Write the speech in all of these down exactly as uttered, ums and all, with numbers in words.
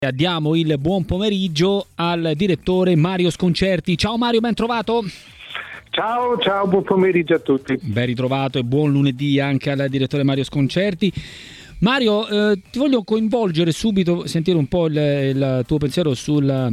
Diamo il buon pomeriggio al direttore Mario Sconcerti. Ciao Mario, ben trovato. Ciao, ciao, buon pomeriggio a tutti. Ben ritrovato e buon lunedì anche al direttore Mario Sconcerti. Mario, eh, ti voglio coinvolgere subito, sentire un po' il, il tuo pensiero sulla,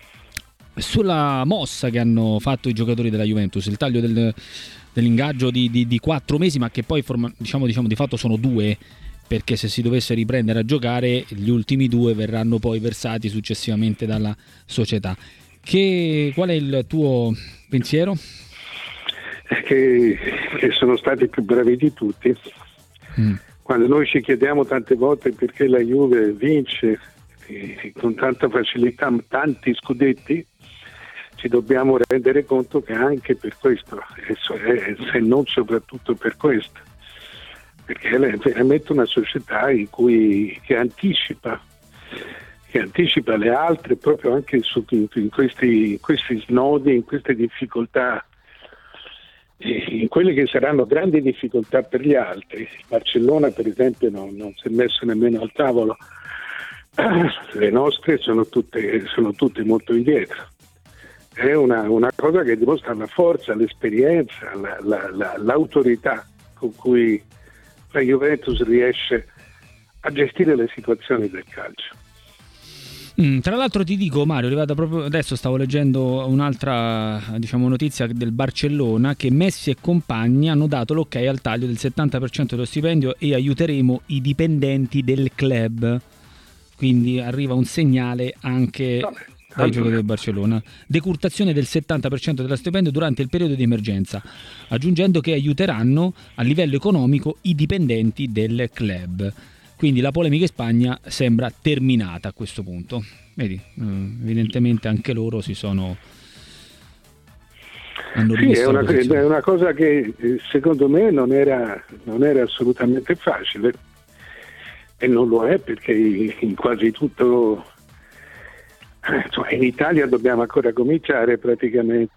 sulla mossa che hanno fatto i giocatori della Juventus, il taglio del, dell'ingaggio di, di, di quattro mesi, ma che poi forma, diciamo, diciamo di fatto sono due, perché se si dovesse riprendere a giocare gli ultimi due verranno poi versati successivamente dalla società. Che, qual è il tuo pensiero? Che, che sono stati più bravi di tutti. Mm. Quando noi ci chiediamo tante volte perché la Juve vince eh, con tanta facilità tanti scudetti, ci dobbiamo rendere conto che anche per questo, eh, se non soprattutto per questo, perché è veramente una società in cui che anticipa che anticipa le altre proprio anche su, in, questi, in questi snodi, in queste difficoltà, in quelle che saranno grandi difficoltà per gli altri. Il Barcellona per esempio non, non si è messo nemmeno al tavolo, le nostre sono tutte, sono tutte molto indietro. È una, una cosa che dimostra la forza, l'esperienza, la, la, la, l'autorità con cui la Juventus riesce a gestire le situazioni del calcio. Mm, tra l'altro ti dico Mario, è arrivata proprio adesso, stavo leggendo un'altra diciamo notizia del Barcellona, che Messi e compagni hanno dato l'ok al taglio del settanta per cento dello stipendio e aiuteremo i dipendenti del club, quindi arriva un segnale anche Vabbè, dai giocatori del Barcellona, decurtazione del settanta per cento dello stipendio durante il periodo di emergenza, aggiungendo che aiuteranno a livello economico i dipendenti del club. Quindi la polemica in Spagna sembra terminata a questo punto. Vedi, evidentemente anche loro si sono... Hanno sì, è una, è una cosa che secondo me non era, non era assolutamente facile, e non lo è perché in quasi tutto... Insomma, in Italia dobbiamo ancora cominciare praticamente.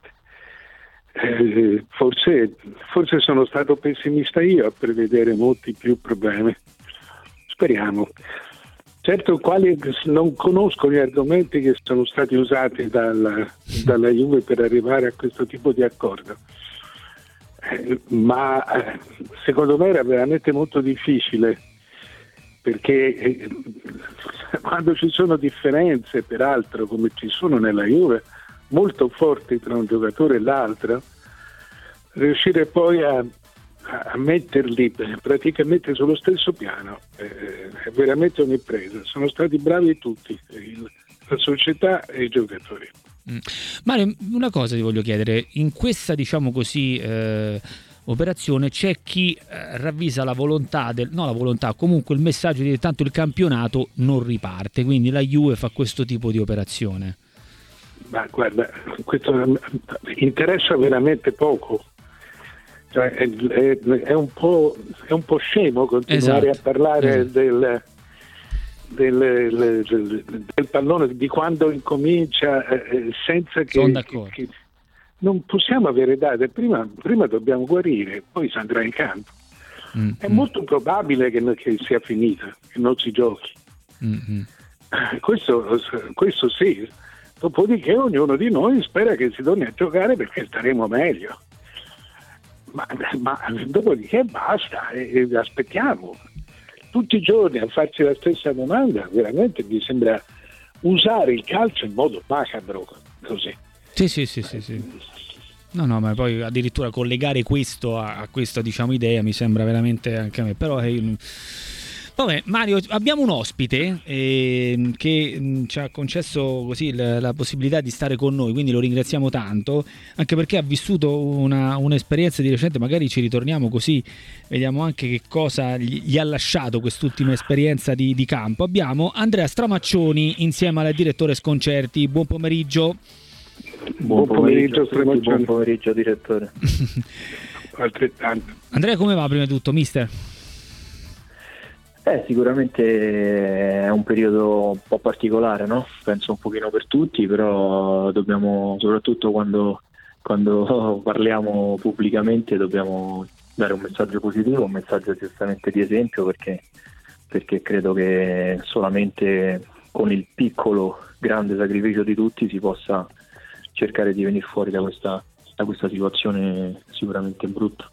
Eh, forse, forse sono stato pessimista io a prevedere molti più problemi. Speriamo. Certo, quali non conosco gli argomenti che sono stati usati dalla, dalla Juve per arrivare a questo tipo di accordo, eh, ma eh, secondo me era veramente molto difficile, perché eh, quando ci sono differenze, peraltro come ci sono nella Juve, molto forti tra un giocatore e l'altro, riuscire poi a a metterli praticamente sullo stesso piano eh, è veramente un'impresa. Sono stati bravi tutti, il, la società e i giocatori. Mm. Mario, una cosa ti voglio chiedere: in questa diciamo così eh, operazione c'è chi eh, ravvisa la volontà del, no la volontà, comunque il messaggio di che tanto il campionato non riparte, quindi la Juve fa questo tipo di operazione. Ma guarda, questo interessa veramente poco. Cioè, è, è, è, un po', è un po' scemo continuare esatto. a parlare esatto. del, del, del, del, del pallone di quando incomincia eh, senza che, che, che non possiamo avere date. Prima, prima dobbiamo guarire, poi si andrà in campo. Mm-hmm. È molto probabile che, che sia finita, che non si giochi. Mm-hmm. Questo, questo sì. Dopodiché ognuno di noi spera che si torni a giocare perché staremo meglio. Ma, ma dopodiché basta e, e aspettiamo tutti i giorni a farci la stessa domanda. Veramente mi sembra usare il calcio in modo macabro così. Sì, sì, sì, sì, sì. No, no, ma poi addirittura collegare questo a, a questa diciamo idea mi sembra veramente anche a me, però è... Vabbè, Mario, abbiamo un ospite eh, che mh, ci ha concesso così la, la possibilità di stare con noi, quindi lo ringraziamo tanto, anche perché ha vissuto una, un'esperienza di recente, magari ci ritorniamo così vediamo anche che cosa gli, gli ha lasciato quest'ultima esperienza di, di campo. Abbiamo Andrea Stramaccioni insieme al direttore Sconcerti. Buon pomeriggio. Buon pomeriggio, Stramaccioni. Buon pomeriggio, direttore. Altrettanto. Andrea, come va prima di tutto, mister? Eh, sicuramente è un periodo un po' particolare, no? Penso un pochino per tutti, però dobbiamo, soprattutto quando, quando parliamo pubblicamente, dobbiamo dare un messaggio positivo, un messaggio giustamente di esempio, perché, perché credo che solamente con il piccolo grande sacrificio di tutti si possa cercare di venire fuori da questa, da questa situazione sicuramente brutta.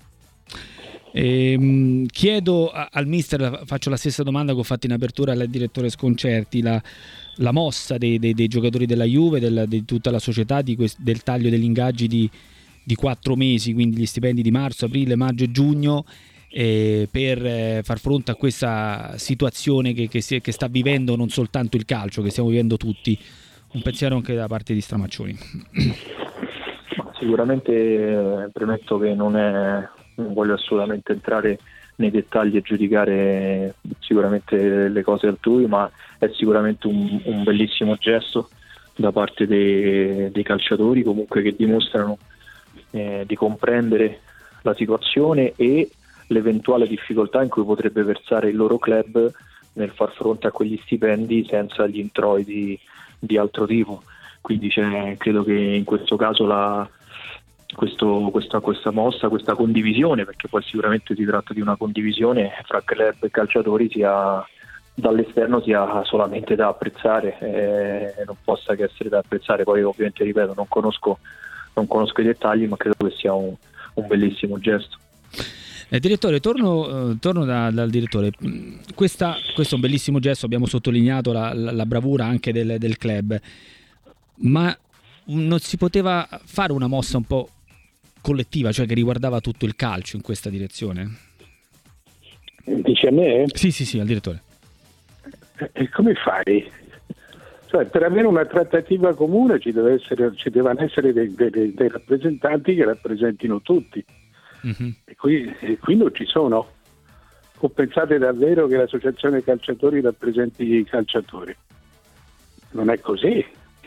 Eh, chiedo a, al mister, faccio la stessa domanda che ho fatto in apertura al direttore Sconcerti, la, la mossa dei, dei, dei giocatori della Juve, del, di tutta la società, di quest, del taglio degli ingaggi di, di quattro mesi, quindi gli stipendi di marzo, aprile, maggio e giugno, eh, per eh, far fronte a questa situazione che, che, si, che sta vivendo non soltanto il calcio, che stiamo vivendo tutti. Un pensiero anche da parte di Stramaccioni. Sicuramente eh, premetto che non è non voglio assolutamente entrare nei dettagli e giudicare sicuramente le cose altrui, ma è sicuramente un, un bellissimo gesto da parte dei, dei calciatori, comunque, che dimostrano eh, di comprendere la situazione e l'eventuale difficoltà in cui potrebbe versare il loro club nel far fronte a quegli stipendi senza gli introiti di altro tipo. Quindi c'è, credo che in questo caso la Questo, questa, questa mossa, questa condivisione, perché poi sicuramente si tratta di una condivisione fra club e calciatori, sia dall'esterno sia solamente da apprezzare, eh, non possa che essere da apprezzare. Poi ovviamente, ripeto, non conosco, non conosco i dettagli, ma credo che sia un, un bellissimo gesto. Eh, direttore, torno, eh, torno da, dal direttore. Questa, questo è un bellissimo gesto, abbiamo sottolineato la, la, la bravura anche del, del club, ma non si poteva fare una mossa un po' collettiva, cioè che riguardava tutto il calcio in questa direzione? Dici a me? Sì, sì, sì, al direttore. E come fai? Cioè, per avere una trattativa comune ci deve essere, ci devono essere dei, dei, dei rappresentanti che rappresentino tutti. Mm-hmm. E, qui, e qui non ci sono. O pensate davvero che l'associazione calciatori rappresenti i calciatori? Non è così.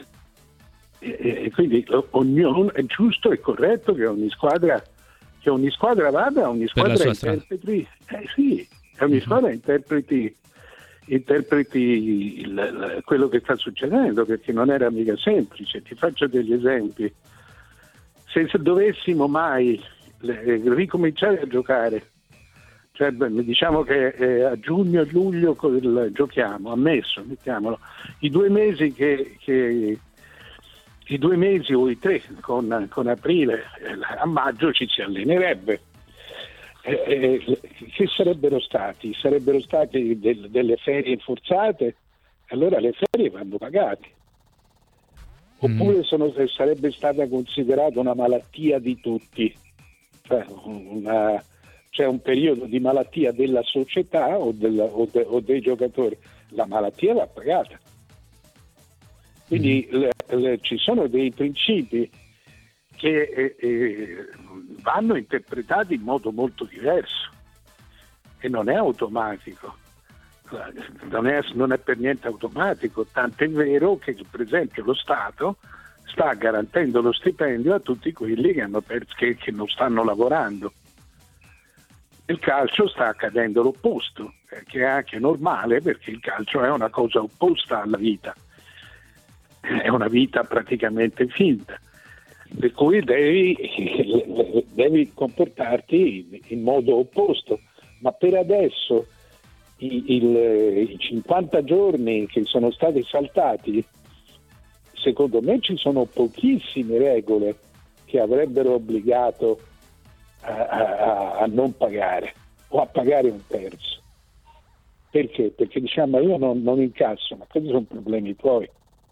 E quindi ognuno, è giusto e corretto che ogni squadra che ogni squadra vada, ogni squadra interpreti eh sì, ogni uh-huh. squadra interpreti interpreti il, il, quello che sta succedendo, perché non era mica semplice. Ti faccio degli esempi. Se, se dovessimo mai le, ricominciare a giocare, cioè diciamo che eh, a giugno e luglio il, giochiamo, ammesso, mettiamolo, i due mesi che, che i due mesi o i tre con, con aprile, eh, a maggio ci si allenerebbe. Eh, eh, che sarebbero stati? Sarebbero state del, delle ferie forzate? Allora le ferie vanno pagate. Oppure sono, sarebbe stata considerata una malattia di tutti, cioè una, c'è un periodo di malattia della società o, della, o, de, o dei giocatori, la malattia va pagata. Quindi le, le, ci sono dei principi che eh, eh, vanno interpretati in modo molto diverso e non è automatico, non è, non è per niente automatico, tant'è vero che per esempio lo Stato sta garantendo lo stipendio a tutti quelli che, hanno perso, che, che non stanno lavorando. Nel calcio sta accadendo l'opposto, che è anche normale, perché il calcio è una cosa opposta alla vita. È una vita praticamente finta, per cui devi, devi comportarti in modo opposto, ma per adesso i, il, i cinquanta giorni che sono stati saltati, secondo me ci sono pochissime regole che avrebbero obbligato a, a, a non pagare o a pagare un terzo. Perché? Perché diciamo io non, non incasso, ma questi sono problemi tuoi.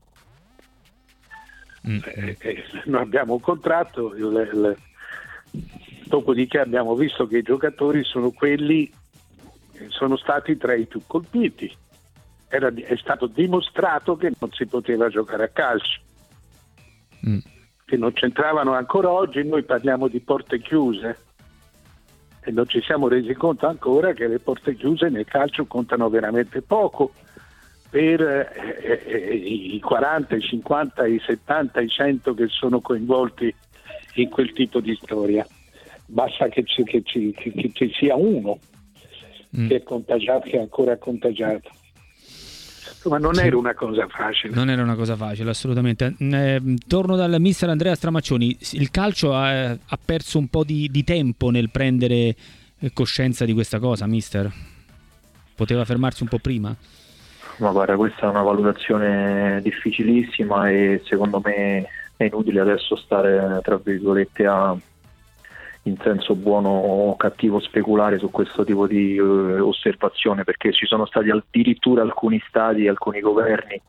Mm. Eh, eh, noi abbiamo un contratto, il, il, dopodiché abbiamo visto che i giocatori sono quelli sono stati tra i più colpiti. Era, è stato dimostrato che non si poteva giocare a calcio, mm. che non c'entravano. Ancora oggi noi parliamo di porte chiuse e non ci siamo resi conto ancora che le porte chiuse nel calcio contano veramente poco per eh, eh, i quaranta, i cinquanta, i settanta, i cento che sono coinvolti in quel tipo di storia. Basta che ci, che ci, che, che ci sia uno mm. che è contagiato, che è ancora contagiato. Ma non sì. era una cosa facile. Non era una cosa facile, assolutamente. Eh, torno dal mister Andrea Stramaccioni. Il calcio ha, ha perso un po' di, di tempo nel prendere coscienza di questa cosa, mister? Poteva fermarsi un po' prima? Ma guarda, questa è una valutazione difficilissima e secondo me è inutile adesso stare, tra virgolette, a, in senso buono o cattivo, speculare su questo tipo di uh, osservazione, perché ci sono stati addirittura alcuni stati, alcuni governi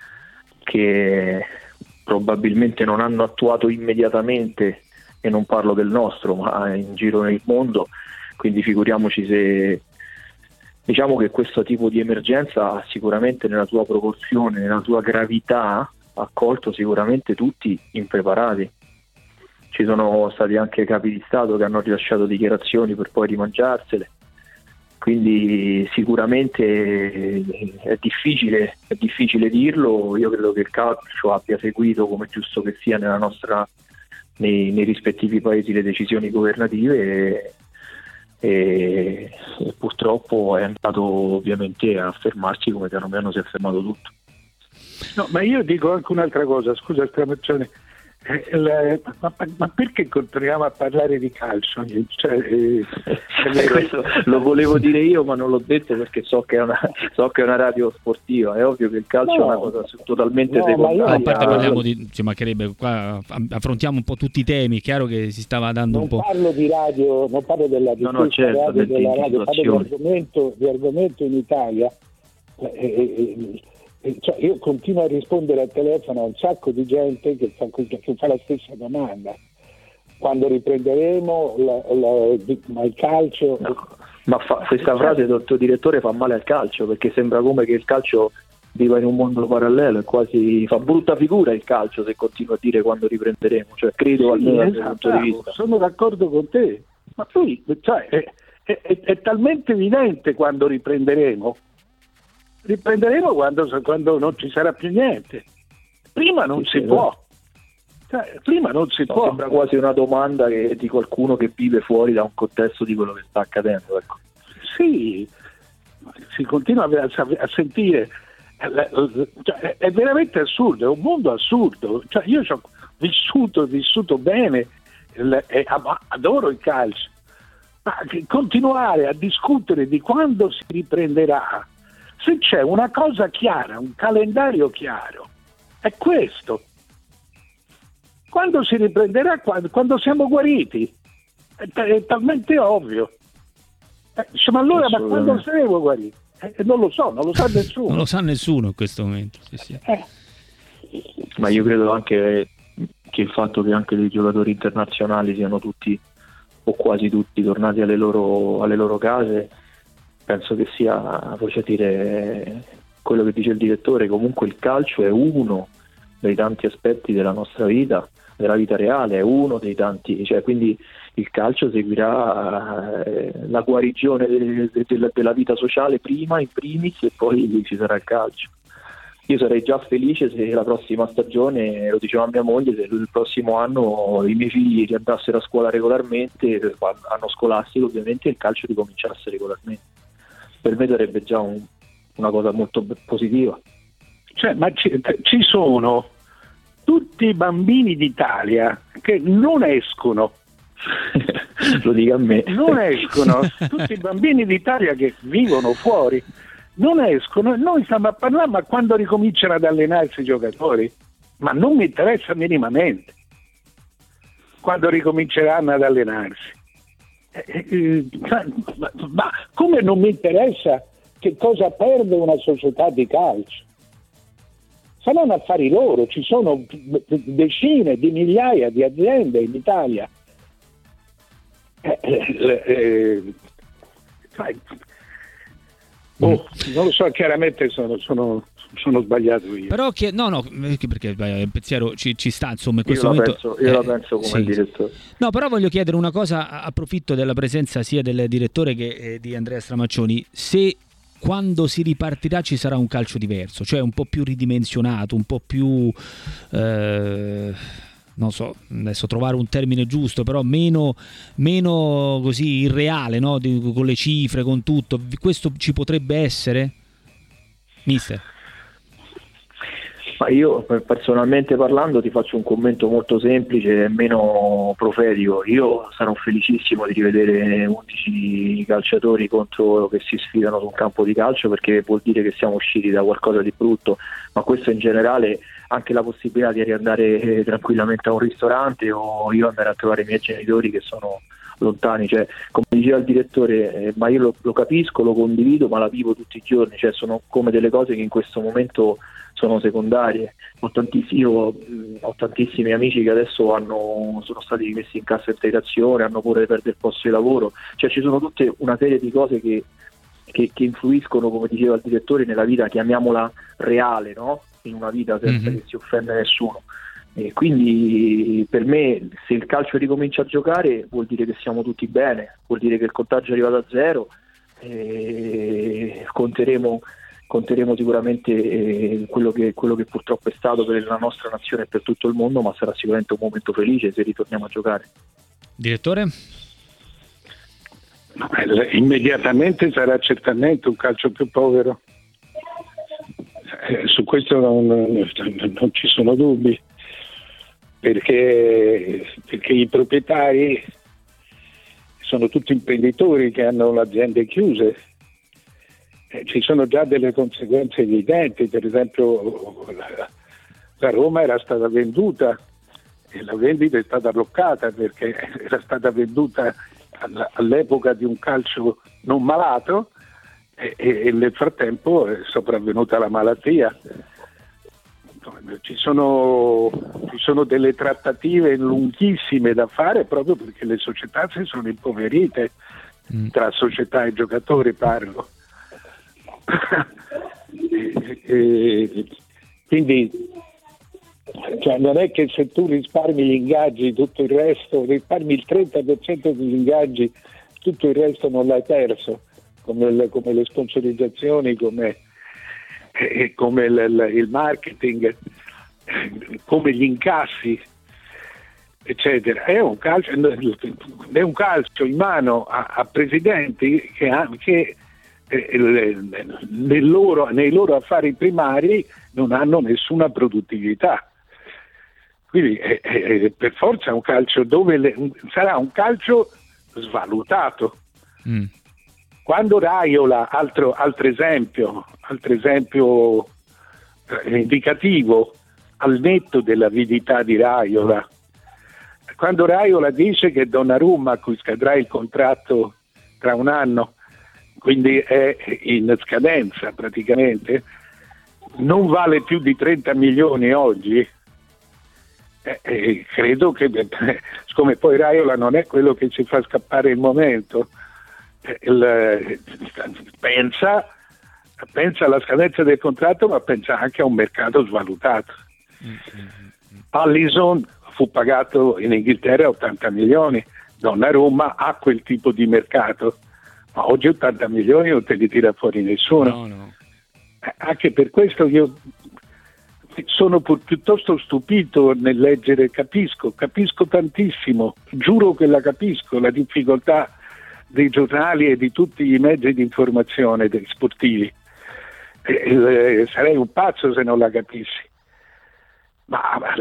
che probabilmente non hanno attuato immediatamente, e non parlo del nostro ma in giro nel mondo, quindi figuriamoci se, diciamo che questo tipo di emergenza ha sicuramente nella sua proporzione, nella sua gravità, ha colto sicuramente tutti impreparati. Ci sono stati anche capi di Stato che hanno rilasciato dichiarazioni per poi rimangiarsele, quindi sicuramente è difficile, è difficile dirlo. Io credo che il calcio abbia seguito, come giusto che sia, nella nostra, nei, nei rispettivi paesi le decisioni governative e, e, e purtroppo è andato ovviamente a fermarsi come piano piano si è fermato tutto. No, ma io dico anche un'altra cosa, scusa Stramaccione, eh, la, ma, ma perché continuiamo a parlare di calcio? Cioè, eh, eh, questo lo volevo dire io, ma non l'ho detto perché so che è una, so che è una radio sportiva. È ovvio che il calcio no, è una cosa totalmente no, secondaria. A parte parliamo di, ci mancherebbe, qua affrontiamo un po' tutti i temi. È chiaro che si stava dando non un po'. Parlo di radio, non parlo della no, no, certo, radio, della radio, parlo di argomento, di argomento in Italia. Eh, eh, eh, Cioè, io continuo a rispondere al telefono a un sacco di gente che fa, che fa la stessa domanda: quando riprenderemo la, la, ma il calcio? No, ma fa, questa frase, dottor direttore, fa male al calcio, perché sembra come che il calcio viva in un mondo parallelo e quasi fa brutta figura il calcio se continua a dire quando riprenderemo, cioè credo, sì, almeno dal mio punto di vista. Sono d'accordo con te, ma poi cioè, è, è, è, è talmente evidente quando riprenderemo. Riprenderemo quando, quando non ci sarà più niente. Prima non sì, si sì, può. Cioè, prima non si no, può. Sembra quasi una domanda che, di qualcuno che vive fuori da un contesto di quello che sta accadendo. Ecco. Sì, si continua a, a sentire. Cioè, è veramente assurdo, è un mondo assurdo. Cioè, io ci ho vissuto, vissuto bene e adoro il calcio. Ma continuare a discutere di quando si riprenderà, se c'è una cosa chiara, un calendario chiaro, è questo. Quando si riprenderà? Quando, quando siamo guariti. È, è talmente ovvio. Eh, ma allora, ma quando saremo guariti? Eh, non lo so, non lo sa nessuno. Non lo sa nessuno in questo momento. Sì, sì. Eh. Ma io credo anche che il fatto che anche dei giocatori internazionali siano tutti, o quasi tutti, tornati alle loro, alle loro case, penso che sia, voglio dire, quello che dice il direttore, comunque il calcio è uno dei tanti aspetti della nostra vita, della vita reale, è uno dei tanti, cioè quindi il calcio seguirà eh, la guarigione de, de, de, della vita sociale prima, in primis, e poi ci sarà il calcio. Io sarei già felice se la prossima stagione, lo diceva mia moglie, se il prossimo anno i miei figli riandassero a scuola regolarmente, anno scolastico ovviamente, il calcio ricominciasse regolarmente. Per me sarebbe già un, una cosa molto positiva. Cioè, ma ci, ci sono tutti i bambini d'Italia che non escono. Lo dica a me. Non escono, tutti i bambini d'Italia che vivono fuori non escono, noi stiamo a parlare, ma quando ricominciano ad allenarsi i giocatori? Ma non mi interessa minimamente quando ricominceranno ad allenarsi. Eh, eh, ma, ma come non mi interessa che cosa perde una società di calcio? Saranno affari loro, ci sono decine di migliaia di aziende in Italia. Eh, eh, eh, oh, non lo so, chiaramente sono, sono, sono sbagliato io. Però che no, no, perché il pensiero ci, ci sta, insomma, in questo io momento. La penso, io eh, la penso come sì, il direttore. No, però voglio chiedere una cosa, approfitto della presenza sia del direttore che eh, di Andrea Stramaccioni, se quando si ripartirà ci sarà un calcio diverso, cioè un po' più ridimensionato, un po' più eh, non so, adesso trovare un termine giusto, però meno, meno così irreale, no? Di, con le cifre, con tutto. Questo ci potrebbe essere, mister? Ma io personalmente parlando ti faccio un commento molto semplice e meno profetico. Io sarò felicissimo di rivedere undici calciatori contro che si sfidano su un campo di calcio, perché vuol dire che siamo usciti da qualcosa di brutto, ma questo in generale, anche la possibilità di riandare eh, tranquillamente a un ristorante, o io andare a trovare i miei genitori che sono lontani, cioè come diceva il direttore, eh, ma io lo, lo capisco, lo condivido, ma la vivo tutti i giorni, cioè sono come delle cose che in questo momento sono secondarie. Ho tantissimi, io mh, ho tantissimi amici che adesso hanno, sono stati messi in cassa integrazione, hanno pure perso il posto di lavoro, cioè ci sono tutte una serie di cose che, che, che influiscono, come diceva il direttore, nella vita, chiamiamola reale, no? In una vita senza mm-hmm. che si offenda nessuno. E quindi per me, se il calcio ricomincia a giocare, vuol dire che siamo tutti bene, vuol dire che il contagio è arrivato a zero, e conteremo, conteremo sicuramente eh, quello, che, quello che purtroppo è stato per la nostra nazione e per tutto il mondo, ma sarà sicuramente un momento felice se ritorniamo a giocare. Direttore? Immediatamente sarà certamente un calcio più povero, eh, su questo non, non ci sono dubbi. Perché, perché i proprietari sono tutti imprenditori che hanno le aziende chiuse, eh, ci sono già delle conseguenze evidenti. Per esempio la, la Roma era stata venduta e la vendita è stata bloccata perché era stata venduta all'epoca di un calcio non malato e, e nel frattempo è sopravvenuta la malattia. Ci sono, ci sono delle trattative lunghissime da fare proprio perché le società si sono impoverite, mm. tra società e giocatori parlo. e, e, quindi cioè, non è che se tu risparmi gli ingaggi tutto il resto, risparmi il trenta per cento degli ingaggi, tutto il resto non l'hai perso, come le, come le sponsorizzazioni, come E come il, il marketing, come gli incassi, eccetera. È un calcio, è un calcio in mano a, a presidenti che, ha, che eh, nel loro, nei loro affari primari non hanno nessuna produttività. Quindi è, è, per forza è un calcio dove le, sarà un calcio svalutato. Mm. Quando Raiola, altro, altro esempio, altro esempio eh, indicativo al netto dell'avidità di Raiola, quando Raiola dice che Donnarumma, a cui scadrà il contratto tra un anno, quindi è in scadenza praticamente, non vale più di trenta milioni oggi, eh, eh, credo che, siccome poi Raiola non è quello che ci fa scappare il momento, Il, pensa, pensa alla scadenza del contratto, ma pensa anche a un mercato svalutato. Mm-hmm. Alisson fu pagato in Inghilterra ottanta milioni, Donnarumma ha quel tipo di mercato, ma oggi ottanta milioni non te li tira fuori nessuno. No, no. Anche per questo io sono piuttosto stupito nel leggere, capisco, capisco tantissimo, giuro che la capisco, la difficoltà dei giornali e di tutti i mezzi di informazione dei sportivi. Eh, eh, sarei un pazzo se non la capissi. Ma a,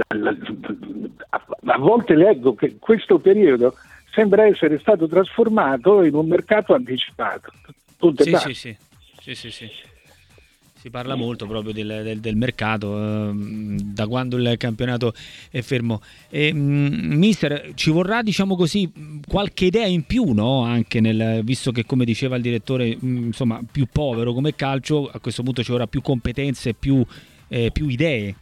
a, a volte leggo che questo periodo sembra essere stato trasformato in un mercato anticipato. Punto sì, sì, sì, sì, sì, sì. Si parla molto proprio del, del, del mercato eh, da quando il campionato è fermo. E, mh, mister, ci vorrà, diciamo così, qualche idea in più, no? Anche nel, visto che, come diceva il direttore, mh, insomma, più povero come calcio, a questo punto ci vorrà più competenze, più, eh, più idee.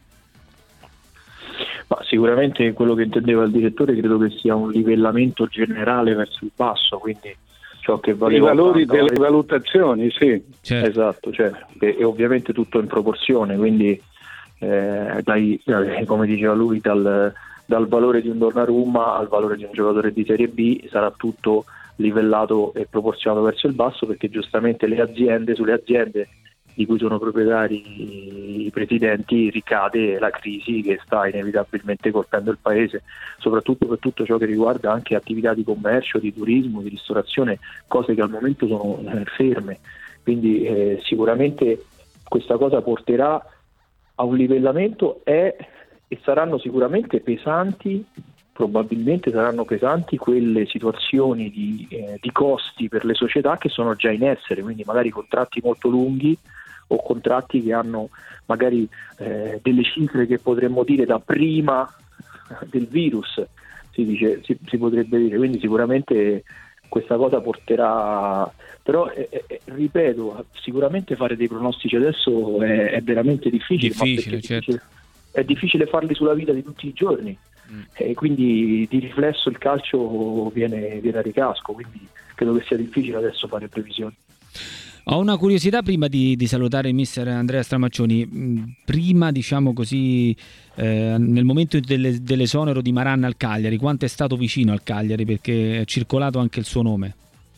Ma sicuramente quello che intendeva il direttore credo che sia un livellamento generale verso il basso, quindi ciò che vale i valori delle vale... valutazioni, sì, certo. Esatto, cioè, e, e ovviamente tutto in proporzione, quindi eh, dai, come diceva lui, dal, dal valore di un Donnarumma al valore di un giocatore di Serie B sarà tutto livellato e proporzionato verso il basso, perché giustamente le aziende, sulle aziende di cui sono proprietari i presidenti ricade la crisi che sta inevitabilmente colpendo il paese, soprattutto per tutto ciò che riguarda anche attività di commercio, di turismo, di ristorazione, cose che al momento sono eh, ferme. Quindi eh, sicuramente questa cosa porterà a un livellamento è, e saranno sicuramente pesanti, probabilmente saranno pesanti quelle situazioni di, eh, di costi per le società che sono già in essere, quindi magari contratti molto lunghi o contratti che hanno magari eh, delle cifre che potremmo dire da prima del virus, si dice, si, si potrebbe dire, quindi sicuramente questa cosa porterà, però eh, eh, ripeto, sicuramente fare dei pronostici adesso è, è veramente difficile, difficile, ma certo. è, difficile è difficile farli sulla vita di tutti i giorni, mm. e quindi di riflesso il calcio viene, viene a ricasco, quindi credo che sia difficile adesso fare previsioni. Ho una curiosità prima di, di salutare il mister Andrea Stramaccioni. Prima, diciamo così, eh, nel momento delle, dell'esonero di Maran al Cagliari, quanto è stato vicino al Cagliari, perché è circolato anche il suo nome?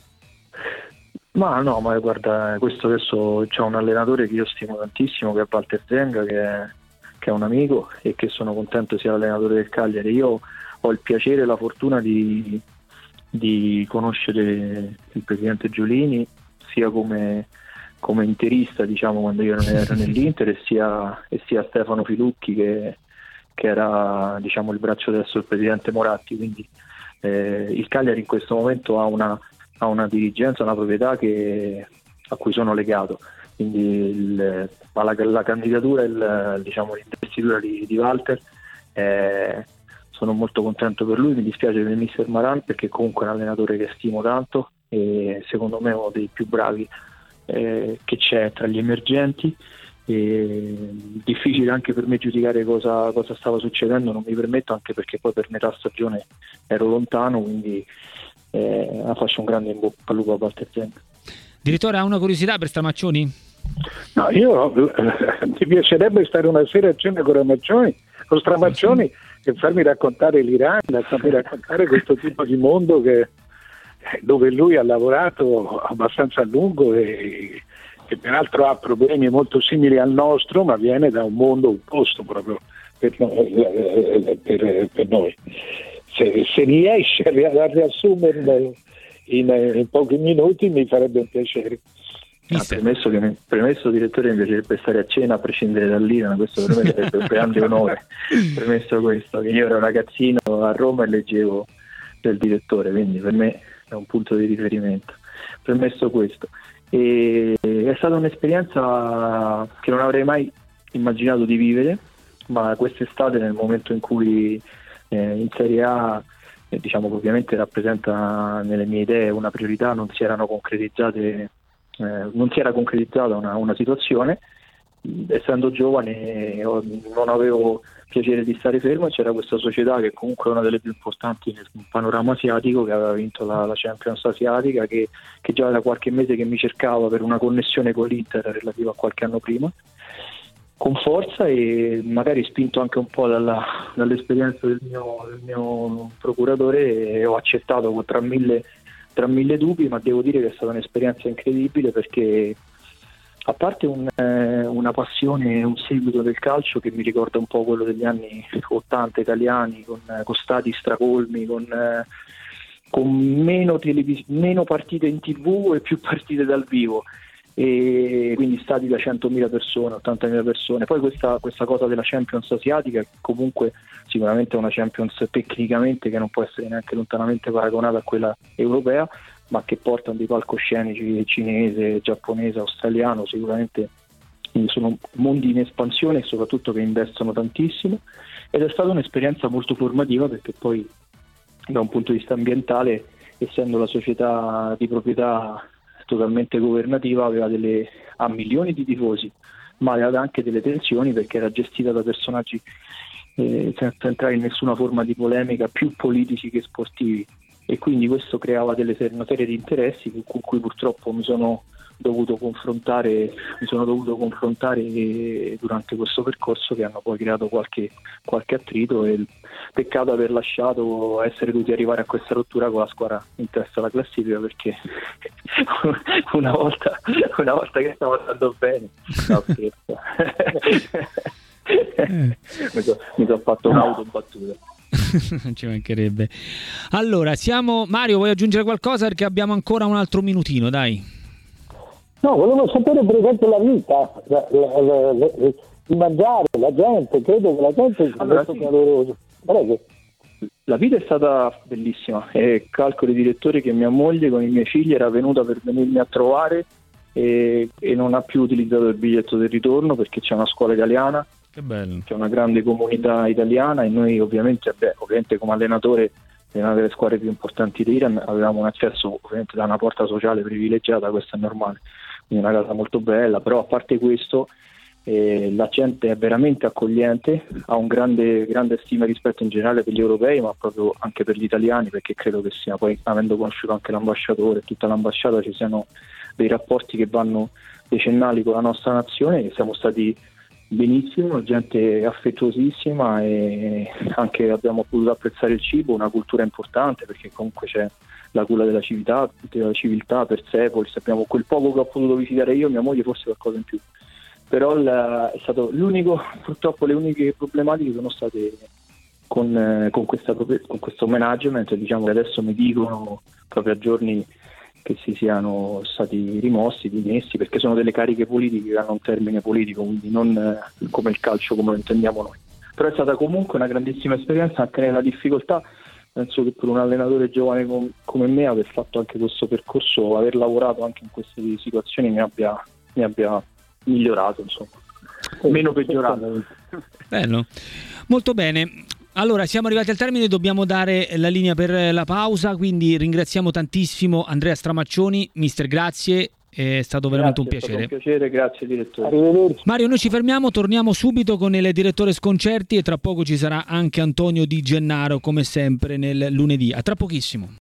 Ma no, ma guarda, questo adesso c'è un allenatore che io stimo tantissimo, che è Walter Zenga, che è, che è un amico e che sono contento sia l'allenatore del Cagliari. Io ho il piacere e la fortuna di, di conoscere il presidente Giulini, sia come, come interista, diciamo, quando io non ero nell'Inter, e sia, e sia Stefano Filucchi che, che era, diciamo, il braccio destro del presidente Moratti. Quindi eh, il Cagliari in questo momento ha una, ha una dirigenza, una proprietà che, a cui sono legato. Quindi il, la, la candidatura, il, diciamo, l'investitura di, di Walter, eh, sono molto contento per lui. Mi dispiace per il mister Maran, perché comunque è un allenatore che stimo tanto e secondo me è uno dei più bravi eh, che c'è tra gli emergenti. E difficile anche per me giudicare cosa, cosa stava succedendo, non mi permetto, anche perché poi per metà stagione ero lontano, quindi eh, faccio un grande in bocca al lupo a Walter Zenga. Direttore, ha una curiosità per Stramaccioni? No, io eh, mi piacerebbe stare una sera a cena con Stramaccioni, con Stramaccioni e farmi raccontare l'Iran, farmi raccontare questo tipo di mondo che, dove lui ha lavorato abbastanza a lungo e che peraltro ha problemi molto simili al nostro, ma viene da un mondo opposto proprio per noi. Per, per noi. Se, se riesce a riassumerlo in, in pochi minuti mi farebbe un piacere. Ah, premesso, che, premesso direttore, mi piacerebbe stare a cena a prescindere dall'Iran, questo per me sarebbe un grande onore. Premesso questo, che io ero ragazzino a Roma e leggevo del direttore, quindi per me è un punto di riferimento. Premesso questo, e è stata un'esperienza che non avrei mai immaginato di vivere, ma quest'estate, nel momento in cui eh, in Serie A, eh, diciamo che ovviamente rappresenta nelle mie idee una priorità, non si erano concretizzate eh, non si era concretizzata una, una situazione. Essendo giovane non avevo piacere di stare fermo, e c'era questa società che comunque è una delle più importanti nel panorama asiatico, che aveva vinto la, la Champions asiatica, che, che già da qualche mese che mi cercava per una connessione con l'Inter relativa a qualche anno prima, con forza, e magari spinto anche un po' dalla, dall'esperienza del mio, del mio procuratore, e ho accettato tra mille, tra mille dubbi, ma devo dire che è stata un'esperienza incredibile, perché a parte un, eh, una passione e un seguito del calcio che mi ricorda un po' quello degli anni ottanta italiani, con, con stadi stracolmi, con, eh, con meno, televis- meno partite in tv e più partite dal vivo, e quindi stadi da centomila persone, ottantamila persone. Poi questa, questa cosa della Champions asiatica, che comunque sicuramente è una Champions tecnicamente che non può essere neanche lontanamente paragonata a quella europea, ma che portano dei palcoscenici cinese, giapponese, australiano, sicuramente sono mondi in espansione e soprattutto che investono tantissimo, ed è stata un'esperienza molto formativa, perché poi da un punto di vista ambientale, essendo la società di proprietà totalmente governativa, aveva delle, ha milioni di tifosi, ma aveva anche delle tensioni, perché era gestita da personaggi eh, senza entrare in nessuna forma di polemica, più politici che sportivi, e quindi questo creava delle, una serie di interessi con cui purtroppo mi sono dovuto confrontare mi sono dovuto confrontare durante questo percorso, che hanno poi creato qualche, qualche attrito, e il peccato aver lasciato, essere dovuti arrivare a questa rottura con la squadra in testa alla classifica, perché una volta una volta che stavo andando bene, no, scherzo. mi sono so fatto un'autobattuta. Non ci mancherebbe. Allora, siamo Mario, vuoi aggiungere qualcosa, perché abbiamo ancora un altro minutino, dai. No, volevo sapere per esempio la vita, la, la, la, di mangiare, la gente, credo che la gente sia allora, molto sì. calorosa. Prego. La vita è stata bellissima e calcolo, direttore, che mia moglie con i miei figli era venuta per venirmi a trovare e, e non ha più utilizzato il biglietto del ritorno perché c'è una scuola italiana, Che bello. c'è una grande comunità italiana e noi ovviamente, beh, ovviamente come allenatore di una delle squadre più importanti d'Iran avevamo un accesso ovviamente da una porta sociale privilegiata, questo è normale, quindi una casa molto bella, però a parte questo eh, la gente è veramente accogliente, ha un grande, grande stima rispetto in generale per gli europei, ma proprio anche per gli italiani, perché credo che sia, poi avendo conosciuto anche l'ambasciatore e tutta l'ambasciata, ci siano dei rapporti che vanno decennali con la nostra nazione, e siamo stati benissimo, gente affettuosissima e anche abbiamo potuto apprezzare il cibo, una cultura importante perché comunque c'è la culla della civiltà, della civiltà per secoli, abbiamo quel poco che ho potuto visitare io, mia moglie forse qualcosa in più, però la, è stato l'unico, purtroppo le uniche problematiche sono state con, eh, con, questa, con questo management, diciamo che adesso mi dicono proprio a giorni che si siano stati rimossi, dimessi, perché sono delle cariche politiche che hanno un termine politico, quindi non eh, come il calcio come lo intendiamo noi. Però è stata comunque una grandissima esperienza anche nella difficoltà. Penso che per un allenatore giovane com- come me aver fatto anche questo percorso, aver lavorato anche in queste situazioni mi abbia, mi abbia migliorato, insomma, meno peggiorato. Bello, molto bene. Allora, siamo arrivati al termine, dobbiamo dare la linea per la pausa, quindi ringraziamo tantissimo Andrea Stramaccioni, mister, grazie, è stato veramente Grazie, un piacere. È stato un piacere, grazie direttore. Arrivederci. Mario, noi ci fermiamo, torniamo subito con il direttore Sconcerti e tra poco ci sarà anche Antonio Di Gennaro come sempre nel lunedì. A tra pochissimo.